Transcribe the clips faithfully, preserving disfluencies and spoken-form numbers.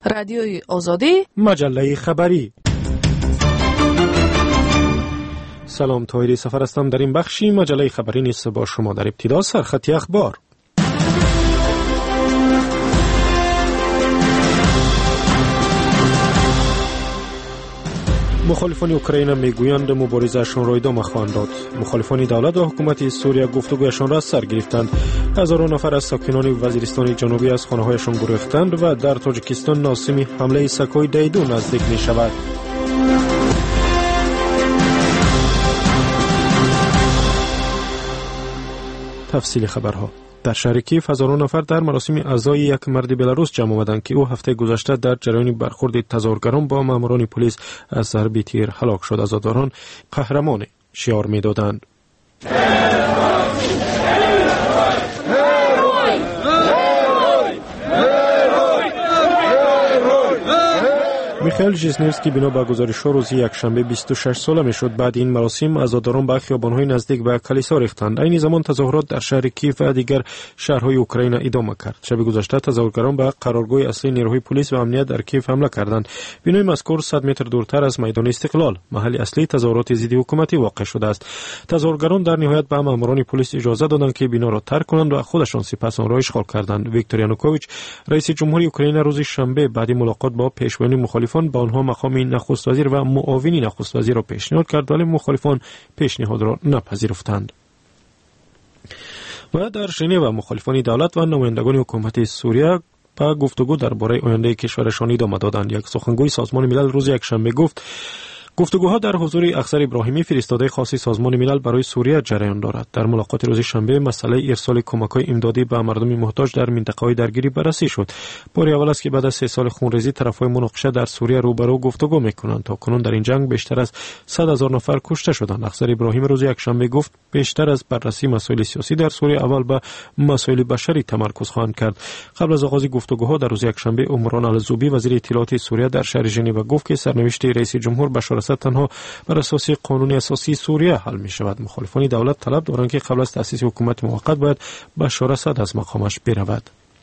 رادیوی آزادی، مجله خبری. سلام، طاهری سفر هستم. در این بخشی مجله خبری نیست با شما. در ابتدا سرخط اخبار. مخالفان اوکراین میگویند مبارزه‌شان را ادامه خواهند داد. مخالفان دولت و حکومت سوریه گفتگویشان را سر گرفتند. هزاران نفر از ساکنان وزیرستان جنوبی از خانه‌هایشان گریختند و در تاجیکستان ناسم حمله سکوی دیدو نزدیک می شود. تفصیل خبرها. در شهر کیف هزاران نفر در مراسم عزای یک مرد بلاروس جمع آمدند که او هفته گذشته در جریان برخورد تظاهرگران با ماموران پلیس از ضرب تیر هلاک شد. عزاداران قهرمان شعار می‌دادند. میخائیل ژیزنوفسکی بنا به گزارش‌ها روز یکشنبه بیست و شش ساله میشد. بعد این مراسم عزاداران به خیابان‌های نزدیک به کلیسا ریختند. این زمان تظاهرات در شهر کیف و دیگر شهرهای اوکراین ادامه کرد. شب گذشته تظاهرگران به قرارگاه اصلی نیروهای پلیس و امنیت در کیف حمله کردند. بنای مذکور صد متر دورتر از میدان استقلال، محل اصلی تظاهرات ضد حکومتی واقع شده است. تظاهرگران در نهایت به ماموران پلیس اجازه دادند که بنا را ترک کنند و خودشان سپس آن را اشغال کردند. ویکتور یانوکوویچ، رئیس جمهوری اوکراین، روز شنبه بعد ملاقات با پیشوایان مخالفان با آنها مقام نخست وزیر و معاون نخست وزیر را پیشنهاد کرد، ولی مخالفان پیشنهاد را نپذیرفتند. و در ژنو مخالفان دولت و نمایندگان حکومت سوریه با گفتگو درباره آینده کشورشان ادامه دادند. یک سخنگوی سازمان ملل روز یکشنبه گفت گفتگوها در حضور اخضر ابراهیمی، فرستاده خاص سازمان ملل برای سوریه جریان دارد. در ملاقات روز شنبه مسئله ارسال کمک‌های امدادی به مردم محتاج در منطقه‌های درگیری بررسی شد. بار اول است که بعد از سه سال خونریزی طرف‌های مناقشه در سوریه روبرو گفتگو می‌کنند. تا کنون در این جنگ بیشتر از صد هزار نفر کشته شدند. اخضر ابراهیم روز یکشنبه گفت بیشتر از بررسی مسائل سیاسی در سوریه اول به مسائل بشری تمرکز خواهند کرد. قبل از آغاز گفتگوها در روز یکشنبه عمران الزوبی وزیر اطلاعات سوریه در شهر ژنو گفت که سرنوشت رئیس جمهور بشار تنها بر اساس قانون اساسی سوریه حل می شود. مخالفان دولت طلب دارند که قبل از تأسیس حکومت موقت باید بشار اسد از مقامش برود.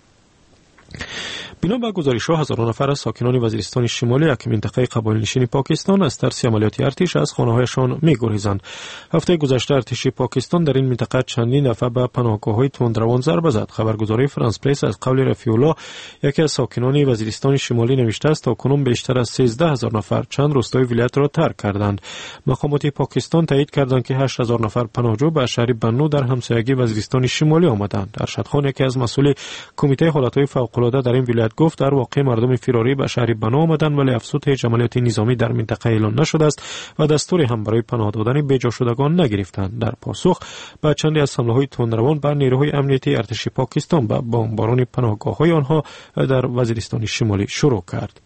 بنا به گزارش‌ها هزاران نفر از ساکنان وزیرستان شمالی یک منطقه قبایل نشین پاکستان از ترس عملیات ارتش از خانه‌هایشان می‌گریزند. هفته گذشته ارتش پاکستان در این منطقه چندین دفعه به پناهگاه‌های تندروان ضربه زد. خبرگزاری فرانس پرس از قول رفیع الله، یکی از ساکنان وزیرستان شمالی، نوشته است تا کنون بیشتر از سیزده هزار نفر چند روستای ولایت را ترک کردند. مقامات پاکستان تایید کردند که هشت هزار نفر پناهجو به شهر بنو در همسایگی وزیرستان شمالی آمدند. ارشد خان، یکی از مسئول کمیته حالت‌های فوق‌العاده در این ولایت، گفت در واقع مردم فراری به شهر بنا آمدند، ولی افزود هیچ عملیات نظامی در منطقه اعلان نشده است و دستوری هم برای پناه دادن بی‌جا شدگان نگرفتند. در پاسخ به چندی از حمله‌های تندروان بر نیروهای امنیتی ارتش پاکستان به بمباران پناهگاه‌های آنها در وزیرستان شمالی شروع کرد.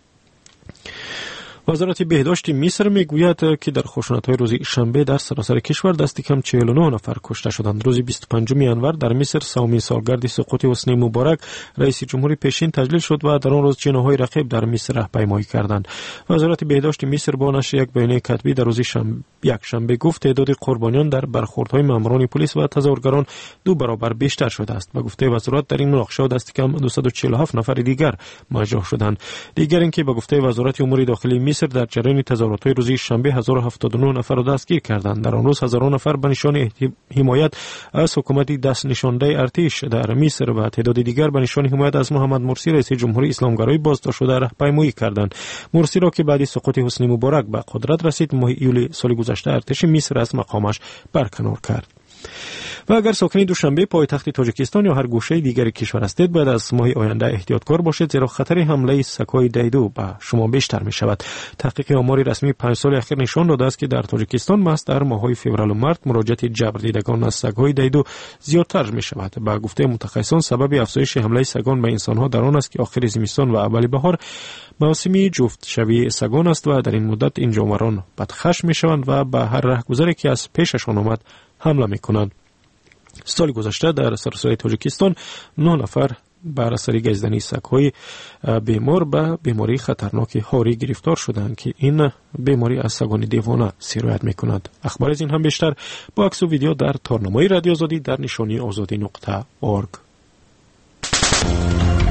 وزارت بهداشت مصر میگوید که در خشونت‌های روز شنبه در سراسر کشور دست کم چهل و نه نفر کشته شدند. روز بیست و پنجم ژانویه در مصر سومین سالگرد سقوط حسنی مبارک رئیس جمهوری پیشین تجلیل شد و در آن روز جناح‌های رقیب در مصر راهپیمایی کردند. وزارت بهداشت مصر با نشر یک بیانیه کتبی در روز شنبه یک شنبه گفت تعداد قربانیان در برخوردهای ماموران پلیس و تظاهرگران دو برابر بیشتر شده است. به گفته وزارت در این مناقشه دست کم دویست و چهل و هفت نفر دیگر مجروح شدند. دیگر اینکه به گفته وزارت امور داخلی مصر در جریان تظاهرات روز شنبه هزار و هفتاد و نه نفر را دستگیر کردند. در آن روز هزاران نفر به نشان حمایت از حکومت دست نشانده ارتش در مصر و تعداد دیگر به نشان حمایت از محمد مرسی رئیس جمهوری اسلامگرای بازداشت شده راهپیمایی کردند. مرسی را که بعد سقوط حسنی مبارک به قدرت رسید، ماه ایول سال گذشته ارتش مصر از مقامش برکنار کرد. و اگر ساکن دوشنبه پایتخت تاجیکستان یا هر گوشه دیگر کشور هستید، باید از ماه آینده احتیاطکار باشید، زیرا خطر حمله سگ‌های دیدو به شما بیشتر می شود. تحقیق آمار رسمی پنج سال اخیر نشان داده است که در تاجیکستان محض در ماه‌های فوریه و مارس مراجعات جبر دیدگان از سگ‌های دیدو زیادتر می شود. به گفته متخصصان سبب افزایش حمله سگان به انسان‌ها در آن است که آخر زمستان و اول بهار موسمی جفت شوی سگان است و در این مدت این جانوران بدخشم می شوند و به هر رهگذری که از پیششان آمد حمله می کنند. سال گذشته در سراسر تاجیکستان نه نفر بر اثر گزیدن سگ‌های بیمار به بیماری خطرناک هاری گرفتار شدند که این بیماری از سگان دیوانه سرایت می‌کند. اخبار از این هم بیشتر با عکس و ویدیو در تارنمای رادیو آزادی در نشانی آزادی نقطه اورگ.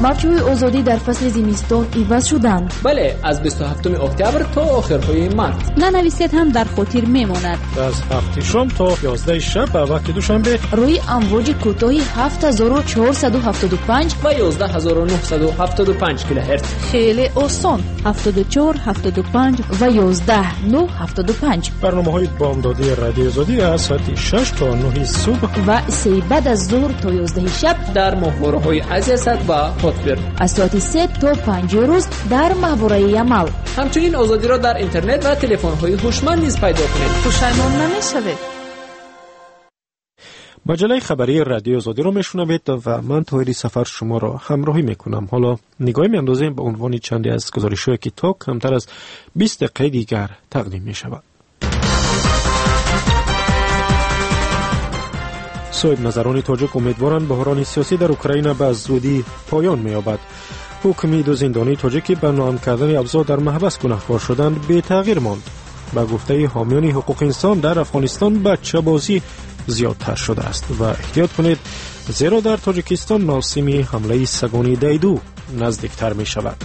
марчҳои озодӣ дар фасли зимистон иваз шуданд. бале, аз бисту ҳафтуми октябр то охирҳои март. нанависед ҳам дар хотир мемонад. аз ҳафти шом то ёздаҳи шаб ба вақти душанбе рӯи амвоҷи кӯтоҳи ҳафт ҳазору чаҳорсаду ҳафтоду панҷ ва ёздаҳ ҳазору нуҳсаду ҳафтоду панҷ килоҳерц. хеле осон. ҳафтоду чор ҳафтоду панҷ ва ёздаҳ нӯҳ ҳафтоду панҷ. барномаҳои бомдодии радиои озодӣ аз соати шаш то нӯҳи субҳ ва сеи баъд аз зуҳр то ёздаҳи шаб дар моҳвораҳои азиясад ва хотбир. аз соати се то панҷи рӯз дар маҳвораи ямал. ҳамчунин озодиро дар интернет ва телефонҳои ҳушманд низ пайдо кунед. пушаймон намешавед. маҷалаи хабарии радиои озодиро мешунавед ва ман тоҳири сафар шуморо ҳамроҳӣ мекунам. ҳоло нигоҳе меандозем ба унвони чанде аз гузоришҳое ки то камтар аз бист дақиқаи дигар тақдим мешавад. соҳибназарони тоҷик умедворанд буҳрони сиёсӣ дар Украина ба зудӣ поён меёбад. ҳукми ду зиндонии тоҷик ки ба ноам кардани абзор дар маҳбас гунаҳкор шуданд бетағйир монд. ба гуфтаи ҳомиёни ҳуқуқи инсон дар Афғонистон бачабозӣ зиёдтар шудааст ва эҳтиёт кунед, зеро дар Тоҷикистон мавсими ҳамлаи сагони дайду наздиктар мешавад.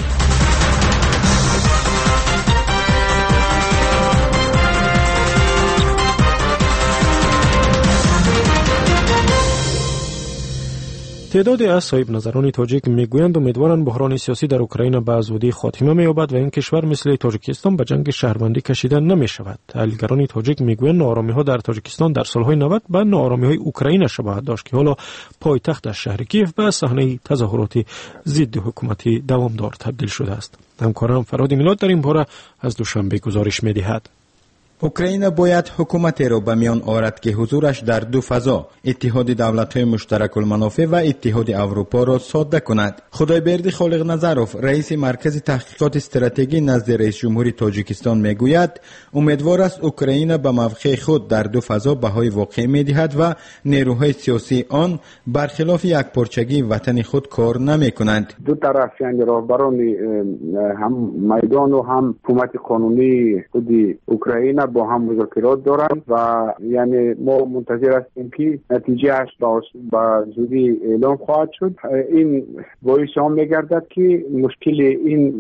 تعدادی از صاحب‌نظران تاجیک میگویند امیدوارند بحران سیاسی در اوکراین به زودی خاتمه می‌یابد و این کشور مثل تاجیکستان به جنگ شهروندی کشیده نمی‌شود. تحلیلگران تاجیک میگویند ناآرامی‌ها در تاجیکستان در سال‌های نود به ناآرامی‌های اوکراین شباهت داشت که حالا پایتخت شهر کیف به صحنه تظاهرات ضد حکومتی دوامدار تبدیل شده است. همکارم فراد میلاد در این باره از دوشنبه گزارش می‌دهد. اوکراین باید حکومتی را به میان آورد که حضورش در دو فضا، اتحاد دولت‌های مشترک المنافع و اتحاد اروپا را ساده کند. خدایبرد خالق نظروف، رئیس مرکز تحقیقات استراتژی نزد رئیس جمهوری تاجیکستان میگوید امیدوار است اوکراین به موقع خود در دو فضا بهای واقع می‌دهد و نیروهای سیاسی آن برخلاف یکپارچگی وطن خود کار نمی‌کنند. دو طرف یعنی راهبران هم میدان و هم حکومت قانونی خود اوکراین با هم مذاکرات دارند و یعنی ما منتظر هستیم که نتیجهش با زودی اعلام خواهد شد. این باعث آن میگردد که مشکل این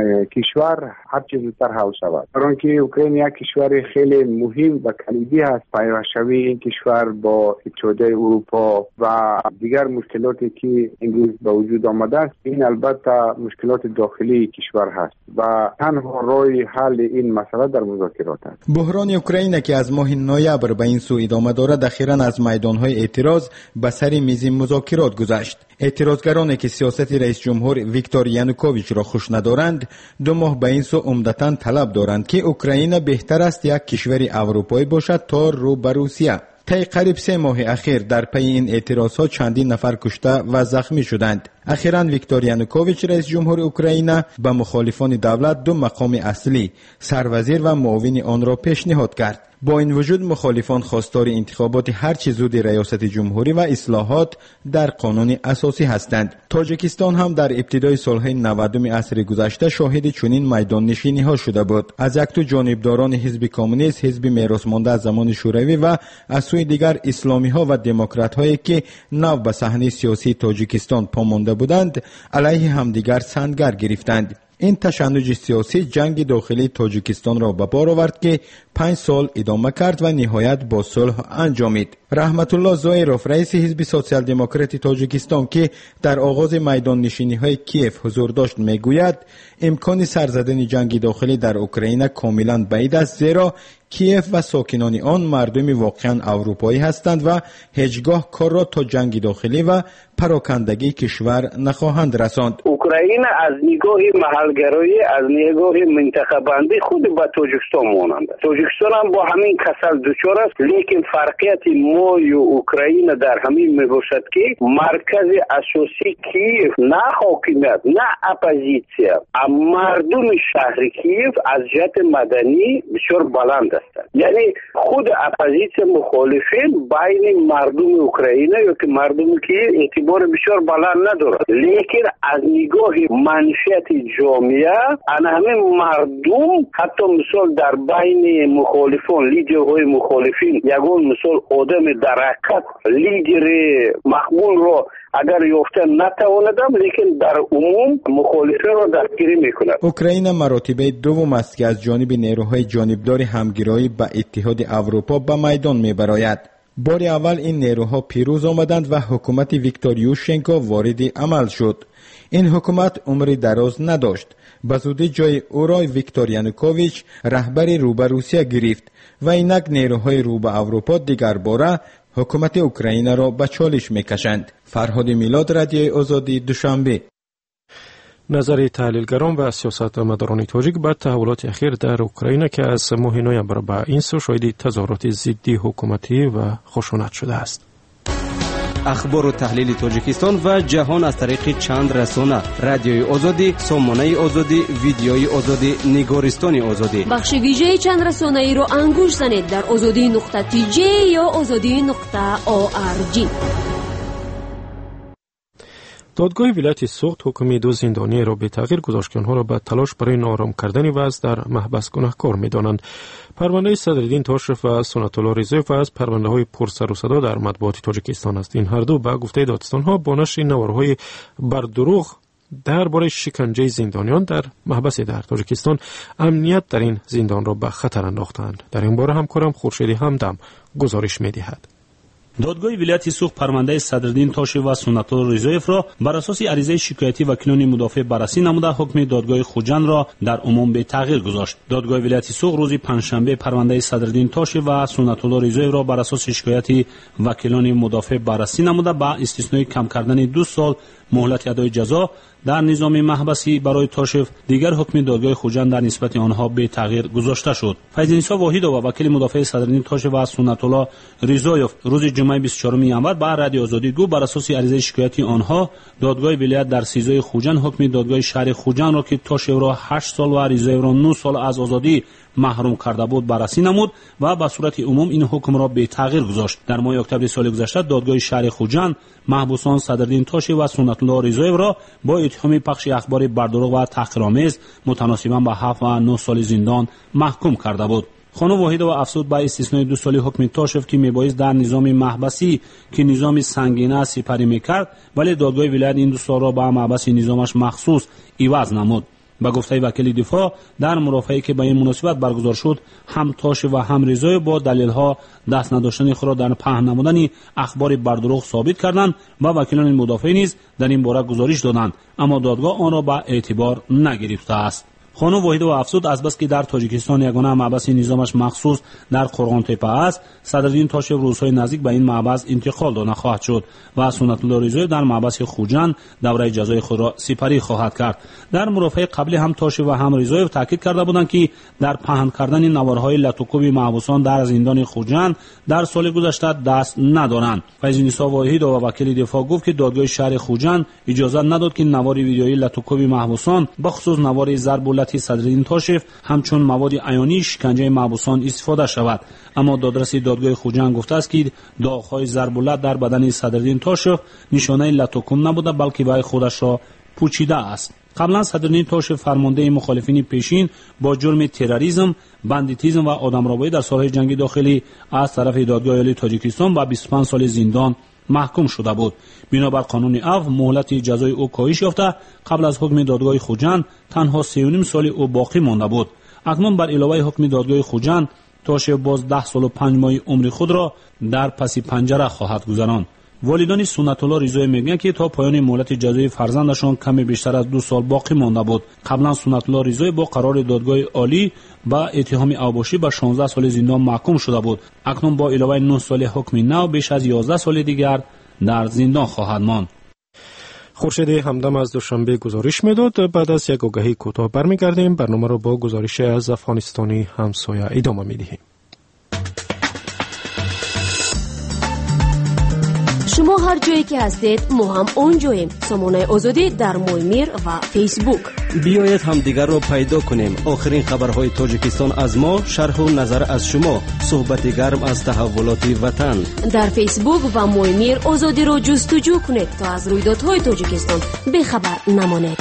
کشور هر چه زودتر حل شود، برای اینکه اوکراین یک کشور خیلی مهم و کلیدی است. پیوست‌شوی این کشور با اتحاد اروپا و دیگر مشکلاتی که امروز به وجود آمده است، این البته مشکلات داخلی کشور هست و تنها راه حل این مسئله در مذاکرات است. بحران اوکراین که از ماه نوامبر به این سو ادامه دارد، اخیراً از میدان‌های اعتراض به سر میز مذاکرات گذشت. اعتراضگرانی که سیاست رئیس جمهور ویکتور یانوکوویچ را خوش ندارند، دو ماه به این سو عمدتاً طلب دارند که اوکراین بهتر است یک کشور اروپایی باشد تا رو به روسیه. طی قریب سه ماه اخیر در پی این اعتراضها چندین نفر کشته و زخمی شدند. اخیراً ویکتور یانوکوویچ رئیس جمهور اوکراین به مخالفان دولت دو مقام اصلی، سروزیر و معاون آن را پیشنهاد کرد. با این وجود مخالفان خواستار انتخابات هر چه زود ریاست جمهوری و اصلاحات در قانون اساسی هستند. تاجیکستان هم در ابتدای سالهای نودم عصر گذشته شاهد چنین میدان نشینی ها شده بود. از یک تو جانبداران حزب کمونیست، حزب میراثمانده از زمان شوروی و از سوی دیگر اسلامی ها و دموکرات هایی که نو به صحنه سیاسی تاجیکستان پامانده بودند، علیه همدیگر سنگر گرفتند. این تشنج سیاسی جنگ داخلی تاجیکستان را به بار آورد که پنج سال ادامه کرد و نهایت با صلح انجامید. رحمت الله زایروف، رئیس حزب سوسیال دموکرات تاجیکستان که در آغاز میدان نشینی های کیف حضور داشت، میگوید امکان سرزدن جنگ داخلی در اوکراین کاملا بعید است، زیرا کیف و ساکنان آن مردم واقعا اروپایی هستند و هیچگاه کار را تا جنگ داخلی و پراکندگی کشور نخواهند رساند. اوکراین از نگاه محلگرایی، از نگاه منطقه بندی خود به تاجیکستان مانند. تاجیکستان هم با همین کسل دچار است، لیکن فرقیت ما و اوکراین در همین میباشد که مرکز اساسی کیف نه حاکمیت نه اپوزیسیون، مردم شهر کیف از جهت مدنی بسیار بلند است. یعنی خود اپوزیسیون مخالفین بین مردم اوکراین یا که مردم که اعتبار بسیار بلند ندارد، لیکن از نگاه نگاه منشیت جامعه ان همه مردم حتی مثال در بین مخالفان لیدرهای مخالفین یگون مثال آدم در حرکت لیدر مقبول را اگر یافته نتواندم لیکن در عموم مخالفه را دستگیری میکند. اوکراین مراتبه دوم است که از جانب نیروهای جانبدار همگرایی به اتحاد اروپا به میدان میبراید. بار اول این نیروها پیروز آمدند و حکومت ویکتور یوشچنکو وارد عمل شد. این حکومت عمری دراز نداشت. به زودی جای او را ویکتور یانوکوویچ رهبر رو به روسیه گرفت و اینک نیروهای رو به اروپا دیگر باره حکومت اوکراین را به چالش میکشند. فرهاد میلاد، رادیوی آزادی، دوشنبه. نظر تحلیلگران و سیاستمداران تاجیک بعد تحولات اخیر در اوکراین که از ماه نوامبر به این سو شاهد تظاهرات ضد حکومتی و خشونت شده است. اخبار و تحلیل تاجیکستان و جهان از طریق چند رسانه: رادیوی آزادی، سامانه آزادی، ویدیوی آزادی، نگارستان آزادی. بخش ویژه چند رسانه ای را انگوش زنید در آزادی نقطه تی جی یا آزادی نقطه او آر جی. دادگاه ولایت سوخت حکم دو زندانی را به تغییر گذاشت که آنها را به تلاش برای نارام کردن وضع در محبس گناهکار می‌دانند. پرونده صدرالدین تاشف و سنت الله رضایف از پرونده‌های پر سر و صدا در مطبوعات تاجیکستان است. این هر دو به گفته دادستان‌ها با نشر نوارهای بر دروغ درباره شکنجه زندانیان در محبس در تاجیکستان امنیت در این زندان را به خطر انداختند. در این باره همکارم خورشید همدم گزارش می‌دهد. دادگاه ولایت سوخت پرونده صدرالدین تاشف و سنت الله رضایف را بر اساس عریضه شکایتی وکیلان مدافع بررسی نموده حکم دادگاه خوجند را در عموم به تغییر گذاشت. دادگاه ولایت سوخت روز پنجشنبه پرونده صدرالدین تاشف و سنت الله رضایف را بر اساس شکایتی وکیلان مدافع بررسی نموده با استثنای کم کردن دو سال مهلت ادای جزا در نظام محبسی برای تاشف، دیگر حکم دادگاه خوجند در نسبت آنها به تغییر گذاشته شد. فیض‌نسا واحد و وکیل مدافع صدرالدین تاشف و سنت الله رضایف روز جمعه بیست و چهارم ژانویه با رادیو آزادی گفت بر اساس عریضه شکایتی آنها دادگاه ولایت در سیزده خوجند حکم دادگاه شهر خوجند را که تاشف را هشت سال و رضایف را نه سال از آزادی محروم کرده بود بررسی نمود و به صورت عموم این حکم را به تغییر گذاشت. در ماه اکتبر سال گذشته دادگاه شهر خوجند محبوسان صدرالدین تاشف و سنت الله رضایف را با اتهام پخش اخبار بردروغ و تحقیرآمیز متناسباً با هفت و نه سال زندان محکوم کرده بود. خانم واحد و افسود با استثنای دو سالی حکم تاشف که میبایست در نظام محبسی که نظام سنگینه سپری میکرد، ولی دادگاه ولایت این دو سال را با محبس نظامش مخصوص عوض نمود. با گفته وکیل دفاع در مرافعه‌ای که به این مناسبت برگزار شد، هم تاشف و هم رضایف با دلیل‌ها دست نداشتن خود را در پهن نمودن اخبار بردروغ ثابت کردند و وکیلان مدافع نیز در این باره گزارش دادند، اما دادگاه آن را به اعتبار نگرفته است. خانم واحد و افسود از بس که در تاجیکستان یگانه محبس نظامش مخصوص در قرغان تپه است، صدرالدین تاشف روزهای نزدیک به این محبس انتقال داده خواهد شد و سنت الله رضایف در محبس خوجند دوره جزای خود را سپری خواهد کرد. در مرافعه قبلی هم تاشف و هم رضایف تاکید کرده بودند که در پهن کردن نوارهای لطوکوب محبوسان در زندان خوجند در سال گذشته دست ندارند. فیض‌نسا واحد و وکیل دفاع گفت که دادگاه شهر خوجند اجازه نداد که نوار ویدیویی لطوکوب محبوسان بخصوص نوار ضرب صدرالدین تاشف همچون مواد عیانی شکنجه محبوسان استفاده شود، اما دادرس دادگاه خوجند گفته است که داغ‌های ضرب در بدن صدرالدین تاشف نشانه لطوکوم نبوده بلکه وی خودش را پوشیده است. قبلا صدرالدین تاشف فرمانده مخالفین پیشین با جرم تروریسم، بندیتیسم و آدمربایی در سالهای جنگ داخلی از طرف دادگاه عالی تاجیکستان با بیست و پنج سال زندان محکوم شده بود. بنابر قانون عفو مهلت جزای او کاهش یافته قبل از حکم دادگاه خوجند تنها سه و نیم سال او باقی مانده بود. اکنون بر علاوه حکم دادگاه خوجند تاشف باز ده سال و پنج ماه عمر خود را در پس پنجره خواهد گذراند. والدان سنت الله رضایف میگویند که تا پایان مهلت جزای فرزندشان کمی بیشتر از دو سال باقی مانده بود. قبلا سنت الله رضایف با قرار دادگاه عالی با اتهام اوباشی به شانزده سال زندان محکوم شده بود. اکنون با علاوه نه سال حکم نو بیش از یازده سال دیگر در زندان خواهد ماند. خورشید همدم از دوشنبه گزارش میداد. بعد از یک آگهی کوتاه برمیگردیم. برنامه را با گزارش از افغانستانی همسایه ادامه میدهیم. شما هر جایی که هستید ما هم اونجاییم. سامانه آزادی در مویمیر و فیسبوک. بیایید هم دیگر رو پیدا کنیم. آخرین خبرهای تاجیکستان از ما، شرح و نظر از شما، صحبت گرم از تحولات وطن. در فیسبوک و مویمیر آزادی رو جستجو کنید تا از رویدادهای تاجیکستان بخبر نمانید.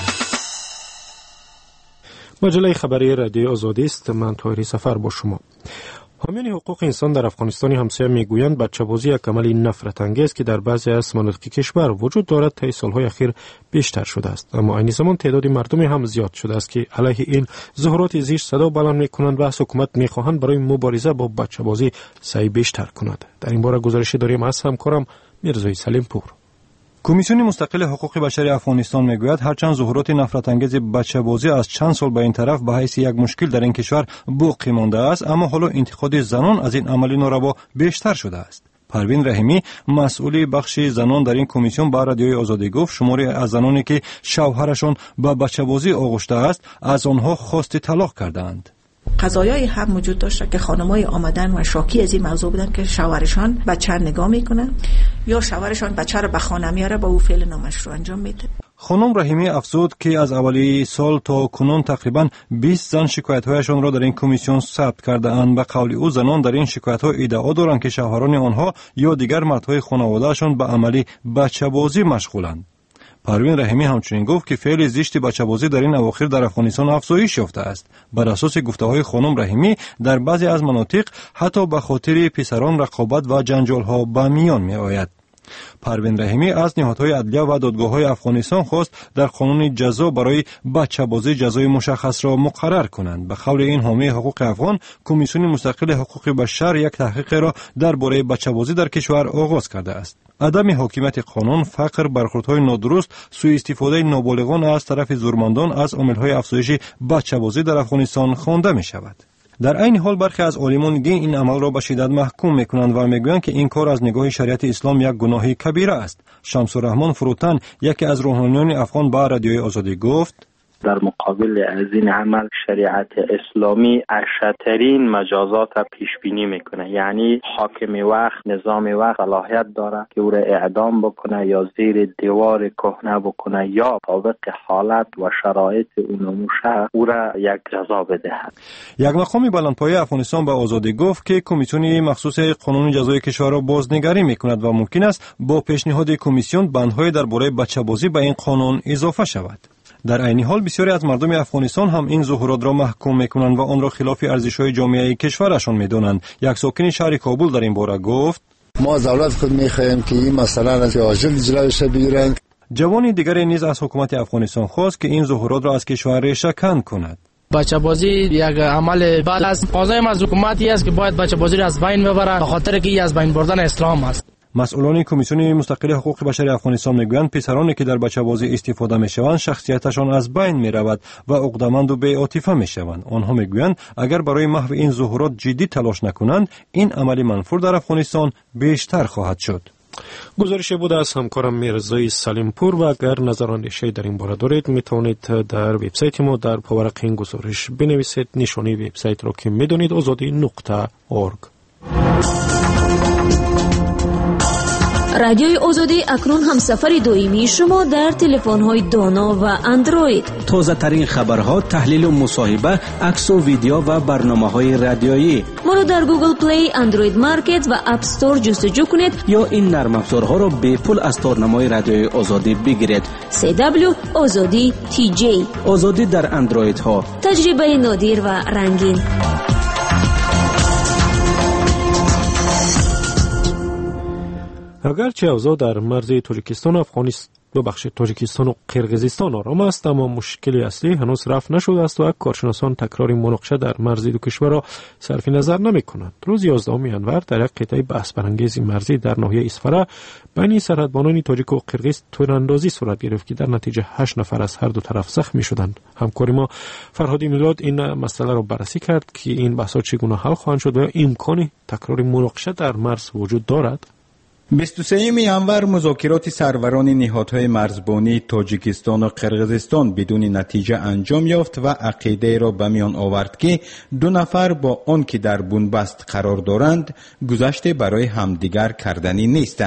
مجله خبری رادیو آزادی است. من طاهری سفر با شما. حامیان حقوق انسان در افغانستان همسایه میگویند بچه‌بازی یک عمل نفرت انگیز که در بعضی از مناطق کشور وجود دارد طی سالهای اخیر بیشتر شده است، اما این زمان تعداد مردم هم زیاد شده است که علیه این ظاهرات زشت صدا بلند میکنند و از حکومت میخواهند برای مبارزه با بچه‌بازی سعی بیشتر کند. در این باره گزارشی داریم از همکارم میرزای سلیم پور. کمیسیون مستقل حقوق بشر افغانستان میگوید هرچند ظهورات نفرت انگیز بچه‌بازی از چند سال به این طرف به حیث یک مشکل در این کشور باقی مانده است، اما حالا انتقاد زنان از این عمل ناروا بیشتر شده است. پروین رحیمی مسئول بخش زنان در این کمیسیون به رادیوی آزادی گفت شماری از زنانی که شوهرشان به بچه‌بازی آغشته است از آنها خواست طلاق کردند. قضایایی هم وجود داشته که خانمای آمدن و شاکی از این موضوع بودن که شوهرشان بچه نگاه میکنه یا شوهرشان بچه رو به خانه میاره با او فعل نامشروع انجام میده. خانم رحیمی افزود که از اولی سال تا کنون تقریبا بیست زن شکایت‌هایشان را در این کمیسیون ثبت کرده اند. به قول او زنان در این شکایت‌ها ادعا دارند که شوهران آنها یا دیگر مردهای خانواده‌شان به عملی بچه‌بازی مشغولند. پروین رحیمی همچنین گفت که فعل زشت بچه‌بازی در این اواخر در افغانستان افزایش یافته است. بر اساس گفته‌های خانم رحیمی در بعضی از مناطق حتی به خاطر پسران رقابت و جنجال‌ها به میان می‌آید. پروین رحیمی از نهادهای عدلیه و دادگاه‌های افغانستان خواست در قانون جزا برای بچه‌بازی جزای مشخص را مقرر کنند. به قول این حامی حقوق افغان، کمیسیون مستقل حقوق بشر یک تحقیق را درباره بچه‌بازی در کشور آغاز کرده است. عدم حاکمیت قانون، فقر، برخوردهای نادرست، سوء استفاده نابالغان از طرف زورمندان از عامل‌های افزایش بچه‌بازی در افغانستان خوانده می‌شود. در این حال برخی از عالمان این عمل را به شدت محکوم می‌کنند و می‌گویند که این کار از نگاه شریعت اسلام یک گناه کبیره است. شمس الرحمن فروتن، یکی از روحانیان افغان، به رادیوی آزادی گفت در مقابل از این عمل شریعت اسلامی اشدترین مجازات پیش بینی میکنه، یعنی حاکم وقت، نظام وقت صلاحیت داره که او را اعدام بکنه یا زیر دیوار کهنه بکنه یا طابق حالت و شرایط اون شهر او را یک جزا بدهد. یک مقام بلندپایه افغانستان به آزادی گفت که کمیسیون مخصوص قانون جزای کشور را بازنگری میکند و ممکن است با پیشنهاد کمیسیون بندهای درباره بچه‌بازی به این قانون اضافه شود. در عین حال بسیاری از مردم افغانستان هم این ظهورات را محکوم میکنند و آن را خلاف ارزش‌های جامعه کشورشان میدانند. یک ساکن شهر کابل در این باره گفت ما از دولت خود میخواهیم که این مسئله را عاجل جلوش بگیرند. جوانی دیگری نیز از حکومت افغانستان خواست که این ظهورات را از کشور ریشه کند کند. بچه‌بازی یک عمل بد است. قاضی از حکومتی است که باید بچه‌بازی را از بین ببرد به خاطر که از بین بردن اسلام است. مسئولان کمیسیون مستقل حقوق بشر افغانستان میگویند پسرانی که در بچه‌بازی استفاده میشوند شخصیتشان از بین میرود و عقده‌مند و بی‌عاطفه میشوند. آنها میگویند اگر برای محو این ظهورات جدی تلاش نکنند این عمل منفور در افغانستان بیشتر خواهد شد. گزارش بود از همکارم میرزای سلیم پور و اگر نظراندیشی در این باره دارید میتونید در وبسایت ما در پاورق این گزارش بنویسید. نشانی وبسایت را که میدونید آزادی نقطه اورگ. رادیوی آزادی اکنون هم سفر دائمی شما در تلفن‌های دانا و اندروید. تازه ترین خبرها، تحلیل و مصاحبه، عکس و ویدیو و برنامه‌های رادیویی. ما رو در گوگل پلی، اندروید مارکت و اپ استور جستجو کنید یا این نرم افزارها را به پول از تارنمای رادیوی آزادی بگیرید. سی دبلیو آزادی تی جی. آزادی در اندروید ها. تجربه نادر و رنگین. اگرچه اوضاع در مرز تاجیکستان و افغانستان ببخشید تاجیکستان و قرقیزستان آرام است، اما مشکلی اصلی هنوز رفع نشده است و کارشناسان تکرار مناقشه در مرز دو کشور را صرف نظر نمی کنند. روز یازدهم ژانویه در یک قطعه بحث برانگیز مرزی در ناحیه اسفره بین سرحدبانان تاجیک و قرقیز تیراندازی صورت گرفت که در نتیجه هشت نفر از هر دو طرف زخمی شدند. همکار ما فرهاد میلاد این مسئله را بررسی کرد که این بحث‌ها چگونه حل خواهند شد و امکان تکرار مناقشه در مرز وجود دارد. بیست و سوم ژانویه مذاکرات سروران نهادهای مرزبانی تاجیکستان و قرقیزستان بدون نتیجه انجام یافت و عقیده را به میان آورد که دو نفر با آن که در بنبست قرار دارند گذشته برای همدیگر کردنی نیستند.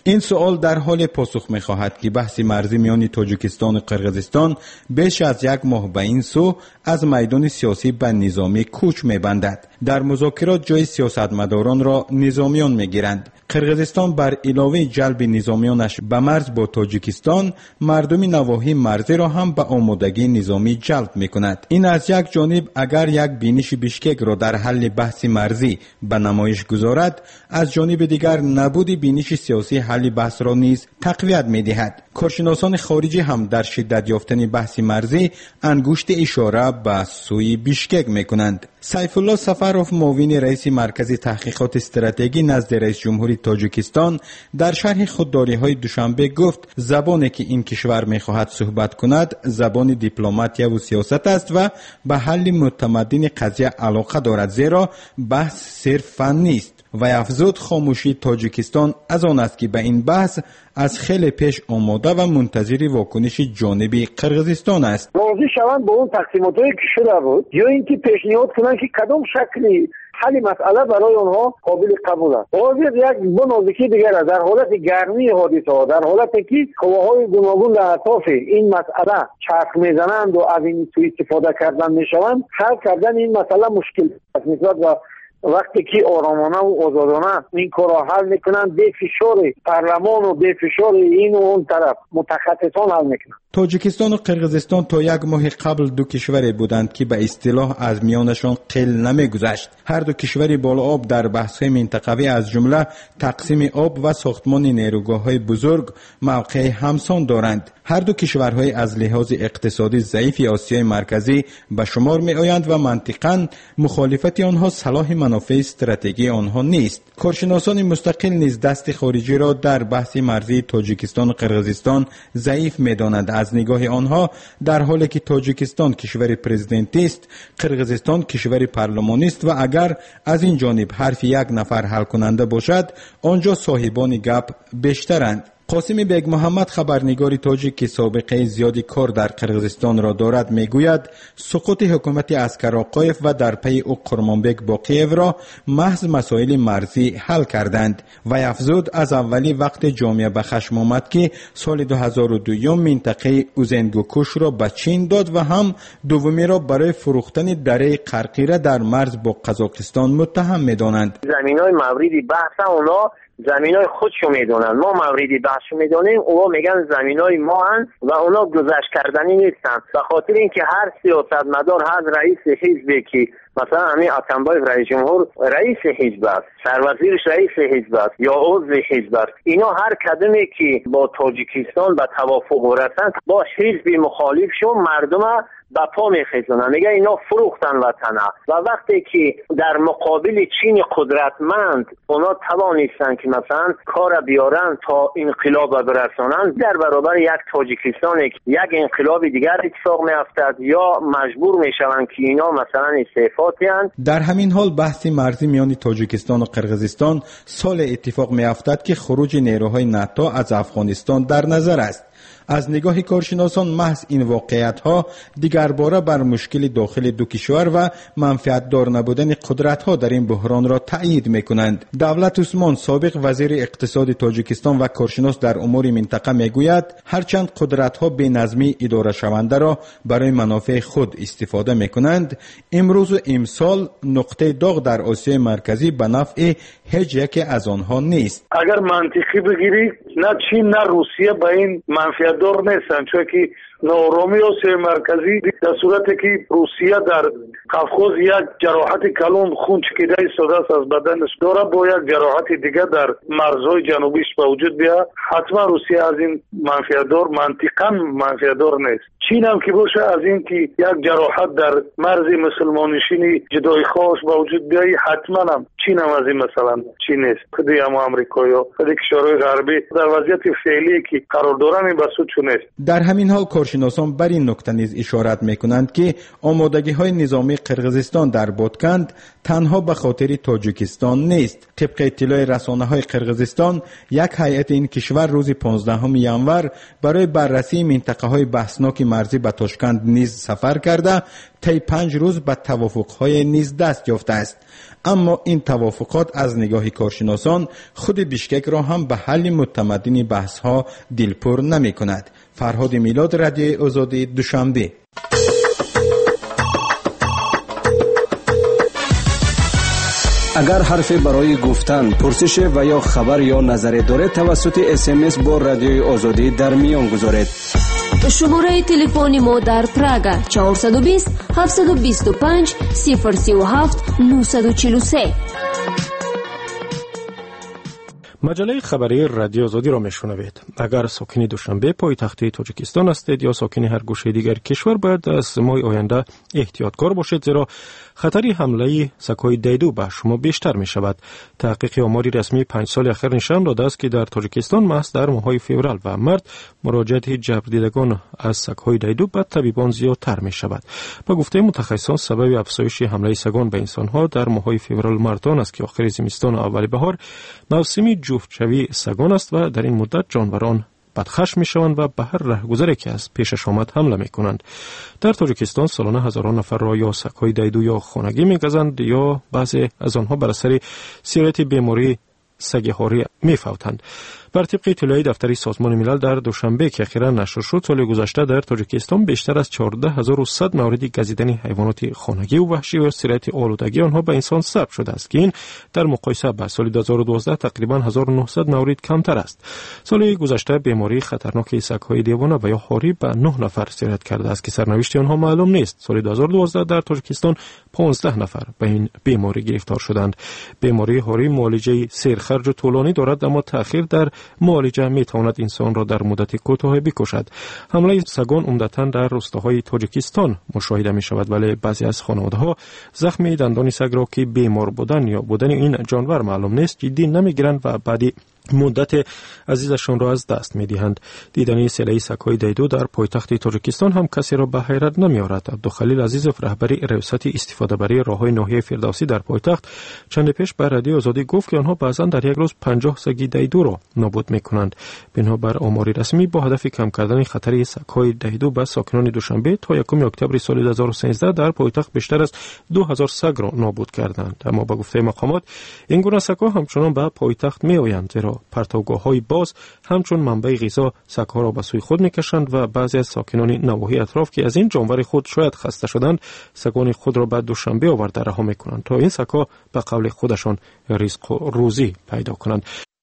این سوال در حال پاسخ می‌خواهد که بحث مرزی میان تاجیکستان و قرقیزستان بیش از یک ماه به این سو از میدان سیاسی به نظامی کوچ می‌بندد. در مذاکرات جای سیاستمداران را نظامیان می‌گیرند. قرقیزستان بر علاوه جلب نظامیانش به مرز با تاجیکستان، مردم نواحی مرزی را هم به آمادگی نظامی جلب می‌کند. این از یک جانب اگر یک بینش بیشکک را در حل بحث مرزی به نمایش گذارد، از جانب دیگر نبود بینش سیاسی حل بحث را نیز تقویت می‌دهد. کارشناسان خارجی هم در شدت یافتن بحث مرزی انگشت اشاره به سوی بیشکک می‌کنند. سیف الله سفروف، معاون رئیس مرکز تحقیقات استراتژی نزد رئیس جمهوری تاجیکستان، در شرح خودداری‌های دوشنبه گفت زبانی که این کشور می‌خواهد صحبت کند زبان دیپلماتیا و سیاست است و به حل متمدن قضیه علاقه دارد، زیرا بحث صرف فن نیست. و افزود خاموشی تاجیکستان از آن است که به این بحث از خیلی پیش آماده و منتظر واکنش جانبی قرقیزستان است. موضوع شوند با اون تقسیماتایی که شده بود یا اینکه پیشنهاد کنند که کدام شکلی حل مسئله برای آنها قابل قبول است. واضح یک بنازکی دیگر است. در حالت گرمی حادثه ها، در حالتی که قواهای گوناگون در اطراف این مسئله چرخ میزنند و از این سوء استفاده کردن میشوند، حل کردن این مسئله مشکل است. نسبت به وقتی که آرامانه و آزادانه این کار را حل میکنند، بی فشار پارلمان و بی فشار این و اون طرف متخصصان حل میکنند. تاجیکستان و قرقیزستان تا یک ماه قبل دو کشوری بودند که به اصطلاح از میانشان قل نمیگذشت. هر دو کشور بالا آب در بحث‌های منطقوی از جمله تقسیم آب و ساختمان نیروگاه‌های بزرگ موقع همسان دارند. هر دو کشورهای از لحاظ اقتصادی ضعیف آسیای مرکزی به شمار می‌آیند و منطقاً مخالفت آنها صلاح منافع استراتژی آنها نیست. کارشناسان مستقل نیز دست خارجی را در بحث مرزی تاجیکستان و قرقیزستان ضعیف می‌دانند. از نگاه آنها در حالی که تاجیکستان کشور پرزیدنتی است، قرقیزستان کشور پارلمانی است و اگر از این جانب حرف یک نفر حل کننده باشد، آنجا صاحبان گپ بیشترند. قاسم بیگ محمد، خبرنگار تاجیک که سابقه زیادی کار در قرقیزستان را دارد، میگوید سقوط حکومت اسکر آقایف و در پی او قرمانبک باقییو را محض مسائل مرزی حل کردند و افزود از اولی وقت جامعه به خشم آمد که سال دو هزار و دو منطقه اوزنگوکوش را به چین داد و هم دومی را برای فروختن دره قرقیره در مرز با قزاقستان متهم می‌دانند. زمین‌های موردی بحث اونا زمینای خودشو میدونن، ما موردی بحثو میدونیم، اونا میگن زمینای ما هن و اونا گذشت کردنی نیستن. به خاطر اینکه هر سیاستمدار، هر رئیس حزبی که مثلا همین اتنبایف رئیس جمهور رئیس حزب است، سروزیرش رئیس حزب است یا عضو حزب است، اینا هر کدومی که با تاجیکستان به توافق رسند با حزب مخالف شو مردم به پا میخیزونن، میگه اینا فروختن وطنه و وقتی که در مقابل چین قدرتمند اونا توانستن که مثلا کار بیارن تا انقلاب برسانن، در برابر یک تاجیکستان یک انقلاب دیگر اتفاق میافتد یا مجبور میشوند که اینا مثلا استعفا دهند. در همین حال بحث مرزی میان تاجیکستان و قرقیزستان سال اتفاق میافتد که خروج نیروهای ناتو از افغانستان در نظر است. از نگاه کارشناسان محض این واقعیت ها دیگر باره بر مشکل داخل دو کشور و منفعت دار نبودن قدرت ها در این بحران را تایید می کنند. دولت عثمان، سابق وزیر اقتصاد تاجیکستان و کارشناس در امور منطقه می گوید هرچند قدرت ها به نظمی اداره شونده را برای منافع خود استفاده می کنند، امروز و امسال نقطه داغ در آسیای مرکزی به نفع هیچ یک از آنها نیست. اگر منطقی بگیری نه چین نه روسیه به این منفعت دار نیستن، چون که نارامی آسیای مرکزی در صورتی که روسیه در قفقاز یک جراحت کلان خون چکیده ایستاده است از بدنش داره، با یک جراحت دیگه در مرزهای جنوبیش به وجود بیاد، حتما روسیه از این منفعت دار منطقاً منفعت دار نیست. چین هم که باشه از این که یک جراحت در مرز مسلمانشینی جدای خواهش به وجود بیایی، حتما هم چین هم از این مثلا چین نیست. خودی هم امریکا یا خودی کشورهای غربی در وضعیت فعلی که قرار دارن این بسود چون نیست. در همین حال کارشناسان بر این نکته نیز اشارت میکنند که آمادگی های نظامی قرقیزستان در بادکند تنها به خاطر تاجیکستان نیست. طبق اطلاع رسانه های قرقیزستان، یک هیئت این کشور روز پانزدهم ژانویه برای بررسی منطقه های بحثناک مرزی به تاشکند نیز سفر کرده طی پنج روز به توافق‌های نیز دست یافته است. اما این توافقات از نگاه کارشناسان خود بیشکک را هم به حل متمدن بحث‌ها دلپر نمی‌کند. فرهاد میلاد، رادیوی آزادی، دوشنبه. اگر حرفی برای گفتن، پرسش و یا خبر یا نظری دارید توسط اس ام اس با رادیوی آزادی در میان گذارید. شماره تلفن ما در پراگا چهار دو صفر هفت دو پنج صفر سه هفت نه چهار سه. مجله خبری رادیو آزادی را میشنوید. اگر ساکن دوشنبه پایتخت تاجیکستان هستید یا ساکن هر گوشه دیگر کشور، باید از ماه آینده احتیاطکار باشید، زیرا خطر حمله سگ‌های دیدو به شما بیشتر می شود. تحقیق آماری رسمی پنج سال اخیر نشان داده است که در تاجیکستان محض در ماه‌های فوریه و مارس مراجعات جبردیدگان از سگ‌های دیدو به طبیبان زیادتر می شود. با گفته متخصصان سبب افزایش حمله سگان به انسان‌ها در ماه‌های فوریه و مارس است که آخر زمستان و اول بهار موسم جفت‌شوی سگان است و در این مدت جانوران بدخشم می شوند و به هر رهگذری که از پیشش آمد حمله می کنند. در تاجیکستان سالانه هزاران نفر را یا سگ‌های دیدو یا خانگی می گزند یا بعضی از آنها بر اثر سیرت بیماری سگ‌هاری می فوتند. بر طبق اطلاعی دفتری سازمان ملل در دوشنبه که اخیراً نشر شد، سال گذشته در تاجیکستان بیشتر از چهارده هزار و صد مورد گزیدن حیوانات خانگی و وحشی و سیرت آلودگی آنها به انسان ثبت شده است که این در مقایسه با سال دو هزار و دوازده تقریباً هزار و نهصد مورد کمتر است. سال گذشته بیماری خطرناک سگ‌های دیوانه و یا هاری به نه نفر سیرت کرده است که سرنوشت آنها معلوم نیست. سال دو هزار و دوازده در تاجیکستان پانزده نفر به این بیماری گرفتار شدند. بیماری هاری معالجه سیرخرج و طولانی دارد، اما تأخیر در معالجه می تواند انسان را در مدت کوتاه بکشد. حمله سگان عمدتاً در روستاهای تاجیکستان مشاهده می شود، ولی بعضی از خانواده‌ها زخم دندان سگ را که بیمار بودن یا بودن این جانور معلوم نیست جدی نمی گیرند و بعدی مدت عزیزشان را از دست می دهند. دیدن سلای سگ‌های دیدو در پایتخت تاجیکستان هم کسی را به حیرت نمی آورد. عبدالخلیل عزیزов، رهبری ریاست استفاده بری راههای ناحیه فردوسی در پایتخت، چند پیش به رادیو آزادی گفت که آنها بعضا در یک روز پنجاه سگ دیدو را نابود می کنند. بنابر آمار رسمی با هدف کم کردن خطر سگ‌های دیدو به ساکنان دوشنبه تا یکم اکتبر سال دو هزار و سیزده در پایتخت بیشتر از دو هزار سگ را نابود کردند. اما با گفته مقامات این گونه سگ‌ها همچنان به پایتخت می آیند، زیرا پرتوگاه‌های باز همچون منبع غذا سگ‌ها را به سوی خود می‌کشند و بعضی از ساکنان نواحی اطراف که از این جانور خود شاید خسته شدند، سگان خود را به دوشنبه آورده رها می‌کنند تا این سگ‌ها به قول خودشان رزق و روزی پیدا کنند.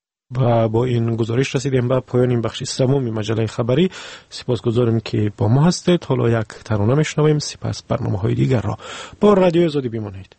و با این گزارش رسیدیم به پایان این بخش سوم مجله خبری. سپاسگزاریم که با ما هستید. حالا یک ترانه میشنویم، سپس برنامه‌های دیگر را با رادیو آزادی بمانید.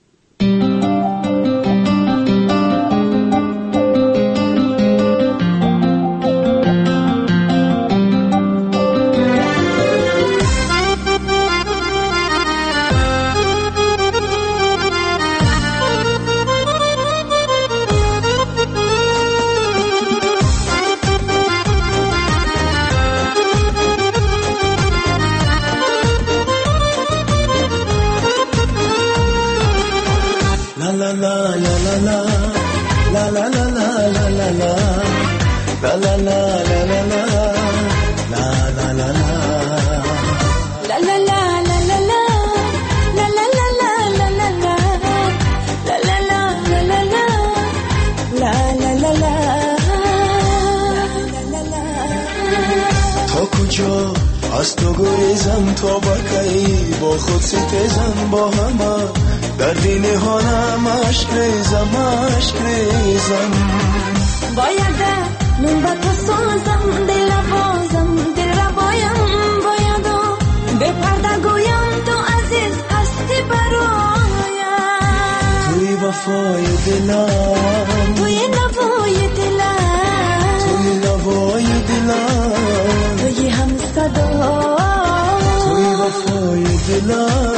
از تو گریزم تا بکی با خود ستیزم با همه در دین حالم عشق ریزم عشق ریزم باید نون با تو سازم دل بازم دل را بایم باید به پرده گویم تو عزیز هستی برایم توی وفای دلم توی نوای دلم توی نوای دلم توی هم صدا توی وفای دلم